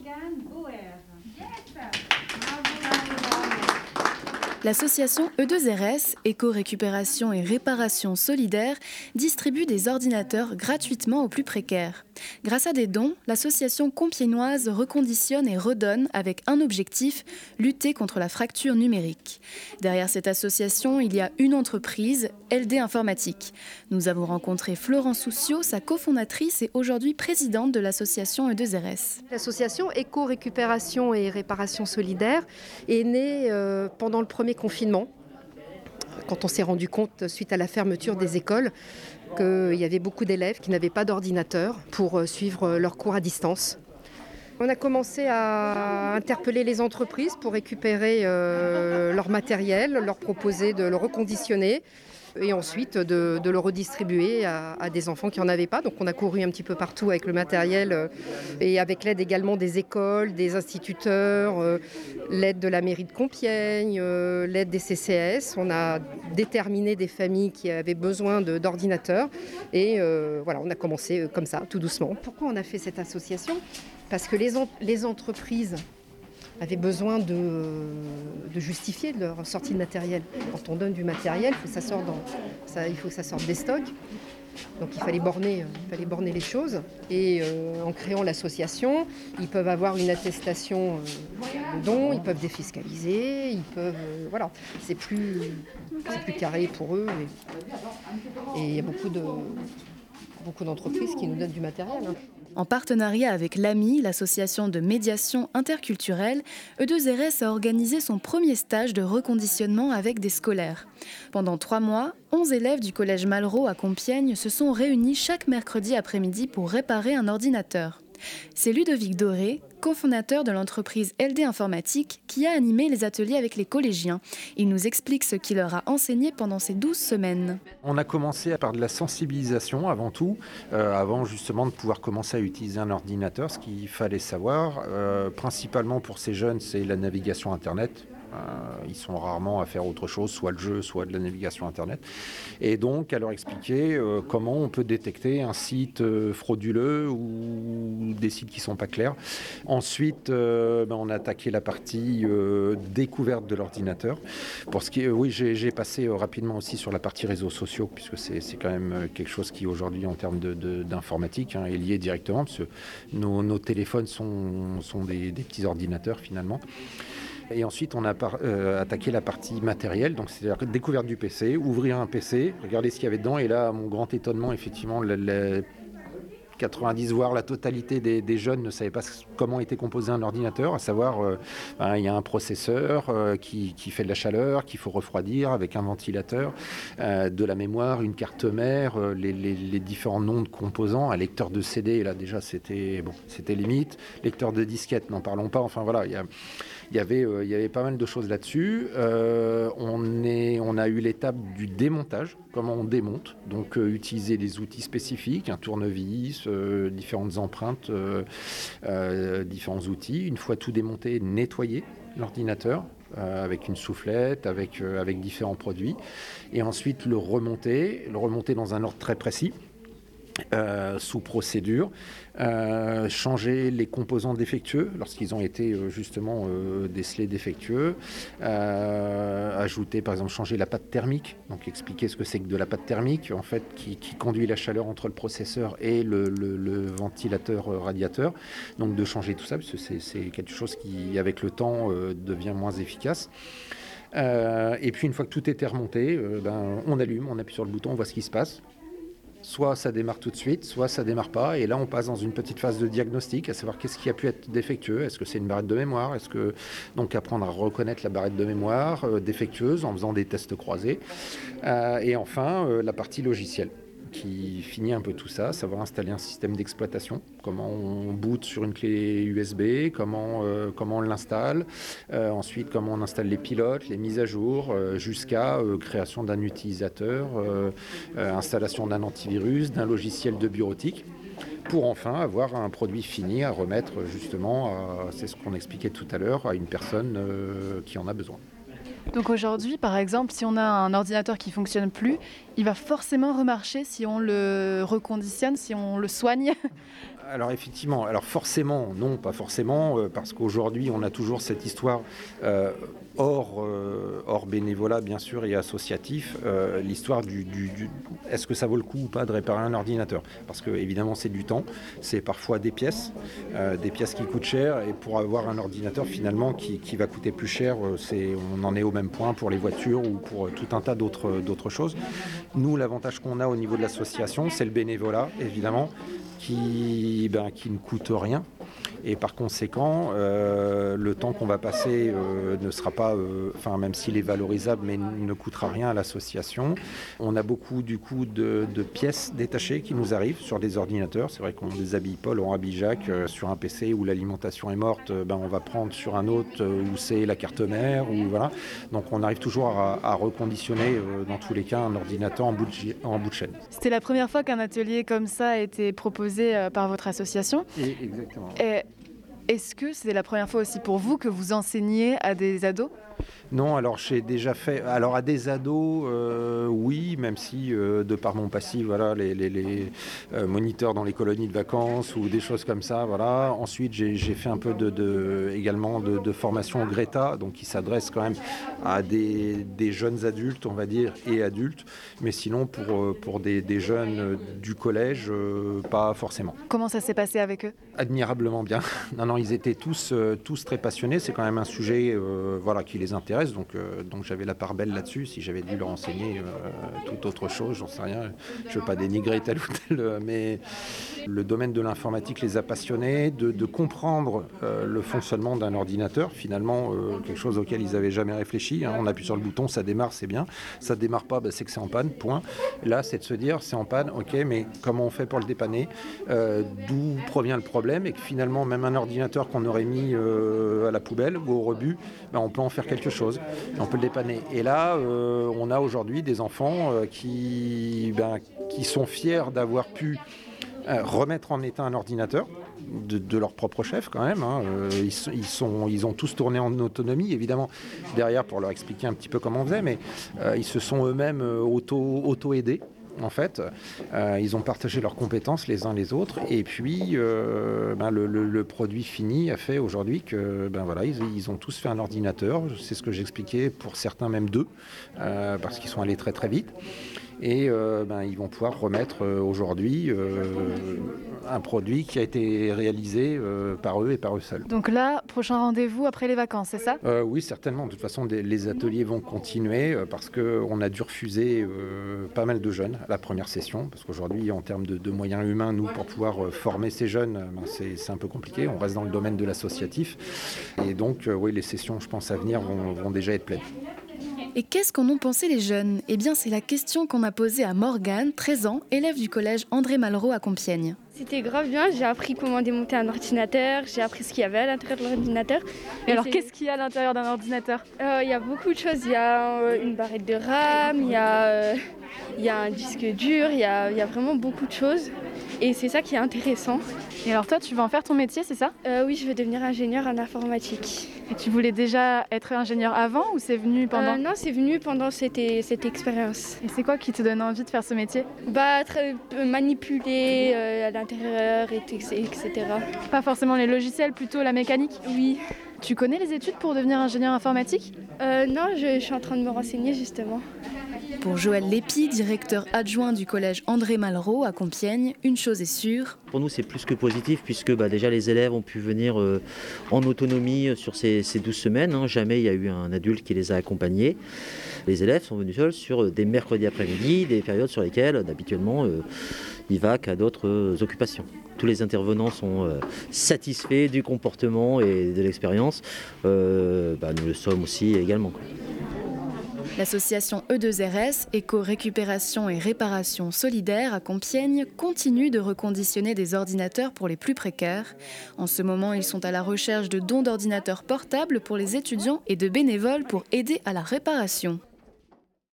L'association E2RS, Éco-récupération et réparation solidaire, distribue des ordinateurs gratuitement aux plus précaires. Grâce à des dons, l'association compiègnoise reconditionne et redonne avec un objectif, lutter contre la fracture numérique. Derrière cette association, il y a une entreprise, LD Informatique. Nous avons rencontré Florence Souciot, sa cofondatrice et aujourd'hui présidente de l'association E2RS. L'association Éco-récupération et réparation solidaire est née pendant le premier confinement, quand on s'est rendu compte, suite à la fermeture des écoles, qu'il y avait beaucoup d'élèves qui n'avaient pas d'ordinateur pour suivre leurs cours à distance. On a commencé à interpeller les entreprises pour récupérer leur matériel, leur proposer de le reconditionner et ensuite de le redistribuer à des enfants qui n'en avaient pas. Donc on a couru un petit peu partout avec le matériel et avec l'aide également des écoles, des instituteurs, l'aide de la mairie de Compiègne, l'aide des CCAS. On a déterminé des familles qui avaient besoin d'ordinateurs et voilà, on a commencé comme ça, tout doucement. Pourquoi on a fait cette association ? Parce que les entreprises avaient besoin de justifier de leur sortie de matériel. Quand on donne du matériel, il faut que ça sorte des stocks. Donc il fallait borner les choses. Et en créant l'association, ils peuvent avoir une attestation de don, ils peuvent défiscaliser, ils peuvent... voilà, c'est plus carré pour eux. Et il y a beaucoup d'entreprises qui nous donnent du matériel. En partenariat avec l'AMI, l'association de médiation interculturelle, E2RS a organisé son premier stage de reconditionnement avec des scolaires. Pendant 3 mois, 11 élèves du collège Malraux à Compiègne se sont réunis chaque mercredi après-midi pour réparer un ordinateur. C'est Ludovic Doré, cofondateur de l'entreprise LD Informatique, qui a animé les ateliers avec les collégiens. Il nous explique ce qu'il leur a enseigné pendant ces 12 semaines. On a commencé par de la sensibilisation avant tout, avant justement de pouvoir commencer à utiliser un ordinateur. Ce qu'il fallait savoir, principalement pour ces jeunes, c'est la navigation Internet. Ils sont rarement à faire autre chose, soit le jeu, soit de la navigation Internet. Et donc, à leur expliquer comment on peut détecter un site frauduleux ou des sites qui ne sont pas clairs. Ensuite, on a attaqué la partie découverte de l'ordinateur. Pour ce qui est, oui, j'ai passé rapidement aussi sur la partie réseaux sociaux, puisque c'est quand même quelque chose qui, aujourd'hui, en termes d'informatique, est lié directement, parce que nos téléphones sont des petits ordinateurs, finalement. Et ensuite, on a attaqué la partie matérielle, donc c'est-à-dire découverte du PC, ouvrir un PC, regarder ce qu'il y avait dedans. Et là, à mon grand étonnement, effectivement, 90 voire la totalité des jeunes ne savaient pas comment était composé un ordinateur, à savoir il y a un processeur qui fait de la chaleur, qu'il faut refroidir avec un ventilateur, de la mémoire, une carte mère, les différents noms de composants, un lecteur de CD, là déjà c'était limite, lecteur de disquette, n'en parlons pas, enfin voilà, il y avait pas mal de choses là-dessus. On a eu l'étape du démontage, comment on démonte, donc utiliser des outils spécifiques, un tournevis, différentes empreintes, différents outils. Une fois tout démonté, nettoyer l'ordinateur avec une soufflette, avec différents produits. Et ensuite le remonter dans un ordre très précis. Sous procédure, changer les composants défectueux lorsqu'ils ont été justement décelés défectueux, ajouter par exemple changer la pâte thermique, donc expliquer ce que c'est que de la pâte thermique en fait qui conduit la chaleur entre le processeur et le ventilateur radiateur, donc de changer tout ça parce que c'est quelque chose qui avec le temps devient moins efficace. Et puis une fois que tout était remonté, on allume, on appuie sur le bouton, on voit ce qui se passe. Soit ça démarre tout de suite, soit ça démarre pas. Et là, on passe dans une petite phase de diagnostic, à savoir qu'est-ce qui a pu être défectueux. Est-ce que c'est une barrette de mémoire ? Donc apprendre à reconnaître la barrette de mémoire défectueuse en faisant des tests croisés. Et enfin, la partie logicielle, qui finit un peu tout ça, savoir installer un système d'exploitation, comment on boot sur une clé USB, comment on l'installe, ensuite comment on installe les pilotes, les mises à jour, jusqu'à création d'un utilisateur, installation d'un antivirus, d'un logiciel de bureautique, pour enfin avoir un produit fini à remettre justement, c'est ce qu'on expliquait tout à l'heure, à une personne qui en a besoin. Donc aujourd'hui, par exemple, si on a un ordinateur qui ne fonctionne plus, il va forcément remarcher si on le reconditionne, si on le soigne? Alors effectivement, alors forcément, non, pas forcément, parce qu'aujourd'hui on a toujours cette histoire hors bénévolat bien sûr et associatif, l'histoire est-ce que ça vaut le coup ou pas de réparer un ordinateur? Parce que évidemment c'est du temps, c'est parfois des pièces qui coûtent cher, et pour avoir un ordinateur finalement qui va coûter plus cher, on en est au même point pour les voitures ou pour tout un tas d'autres choses. Nous, l'avantage qu'on a au niveau de l'association, c'est le bénévolat évidemment, qui ne coûte rien. Et par conséquent, le temps qu'on va passer ne sera pas, même s'il est valorisable, mais ne coûtera rien à l'association. On a beaucoup du coup de pièces détachées qui nous arrivent sur des ordinateurs. C'est vrai qu'on déshabille Paul, on habille Jacques sur un PC où l'alimentation est morte. On va prendre sur un autre où c'est la carte mère. Voilà. Donc on arrive toujours à reconditionner dans tous les cas un ordinateur en bout de chaîne. C'était la première fois qu'un atelier comme ça a été proposé par votre association. Exactement. Est-ce que c'est la première fois aussi pour vous que vous enseignez à des ados ? Non, alors j'ai déjà fait. Alors à des ados, oui, même si de par mon passif, voilà, les moniteurs dans les colonies de vacances ou des choses comme ça, voilà. Ensuite, j'ai fait un peu également de formation au Greta, donc qui s'adresse quand même à des jeunes adultes, on va dire, et adultes, mais sinon pour des jeunes du collège, pas forcément. Comment ça s'est passé avec eux ? Admirablement bien. Non, ils étaient tous très passionnés. C'est quand même un sujet, qui les intéresse. Donc j'avais la part belle là-dessus. Si j'avais dû leur enseigner toute autre chose, j'en sais rien. Je ne veux pas dénigrer tel ou tel, mais le domaine de l'informatique les a passionnés, de comprendre le fonctionnement d'un ordinateur. Finalement, quelque chose auquel ils n'avaient jamais réfléchi. On appuie sur le bouton, ça démarre, c'est bien. Ça ne démarre pas, c'est que c'est en panne, point. Là, c'est de se dire, c'est en panne, ok, mais comment on fait pour le dépanner ? D'où provient le problème ? Et que finalement, même un ordinateur qu'on aurait mis à la poubelle ou au rebut, on peut en faire quelque chose. Et on peut le dépanner. Et là, on a aujourd'hui des enfants qui sont fiers d'avoir pu remettre en état un ordinateur de leur propre chef quand même. Ils ont tous tourné en autonomie, évidemment, derrière pour leur expliquer un petit peu comment on faisait, mais ils se sont eux-mêmes auto-aidés. En fait, ils ont partagé leurs compétences les uns les autres, et puis le produit fini a fait aujourd'hui que ils ont tous fait un ordinateur. C'est ce que j'expliquais, pour certains même deux, parce qu'ils sont allés très très vite. Et ils vont pouvoir remettre aujourd'hui un produit qui a été réalisé par eux et par eux seuls. Donc là, prochain rendez-vous après les vacances, c'est ça ? Oui, certainement. De toute façon, les ateliers vont continuer parce qu'on a dû refuser pas mal de jeunes à la première session. Parce qu'aujourd'hui, en termes de moyens humains, nous, pour pouvoir former ces jeunes, c'est un peu compliqué. On reste dans le domaine de l'associatif. Et donc, oui, les sessions, je pense, à venir vont déjà être pleines. Et qu'est-ce qu'en ont pensé les jeunes ? Eh bien, c'est la question qu'on a posée à Morgane, 13 ans, élève du collège André Malraux à Compiègne. C'était grave bien, j'ai appris comment démonter un ordinateur, j'ai appris ce qu'il y avait à l'intérieur de l'ordinateur. Et alors, qu'est-ce qu'il y a à l'intérieur d'un ordinateur ? Il y a beaucoup de choses, il y a une barrette de RAM, il y a un disque dur, il y a vraiment beaucoup de choses. Et c'est ça qui est intéressant. Et alors toi, tu vas en faire ton métier, c'est ça ? Oui, je vais devenir ingénieure en informatique. Et tu voulais déjà être ingénieur avant ou c'est venu pendant ? Non, c'est venu pendant cette expérience. Et c'est quoi qui te donne envie de faire ce métier ? Manipuler à l'intérieur, etc. Pas forcément les logiciels, plutôt la mécanique ? Oui. Tu connais les études pour devenir ingénieur informatique ? Non, je suis en train de me renseigner justement. Pour Joël Lépi, directeur adjoint du collège André Malraux à Compiègne, une chose est sûre. Pour nous, c'est plus que positif puisque déjà les élèves ont pu venir en autonomie sur ces 12 semaines. Jamais il y a eu un adulte qui les a accompagnés. Les élèves sont venus seuls sur des mercredis après-midi, des périodes sur lesquelles, habituellement, ils vaquent à d'autres occupations. Tous les intervenants sont satisfaits du comportement et de l'expérience. Nous le sommes aussi également. L'association E2RS, Éco-Récupération et Réparation Solidaire à Compiègne, continue de reconditionner des ordinateurs pour les plus précaires. En ce moment, ils sont à la recherche de dons d'ordinateurs portables pour les étudiants et de bénévoles pour aider à la réparation.